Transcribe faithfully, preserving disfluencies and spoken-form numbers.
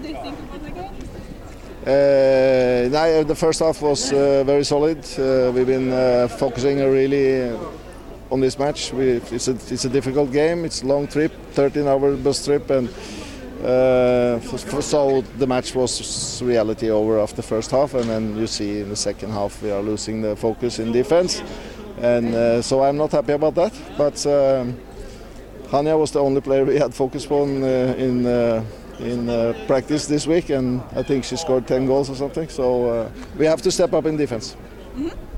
do you think about the game? Uh, no, the first half was uh, very solid. Uh, we've been uh, focusing really on this match. We, it's, a, it's a difficult game. It's a long trip, thirteen hour bus trip, and uh, so the match was reality over after the first half. And then you see in the second half we are losing the focus in defense, and uh, so I'm not happy about that. But um, Hanja was the only player we had focus on uh, in. Uh, in uh, practice this week, and I think she scored ten goals or something, so uh, we have to step up in defense. Mm-hmm.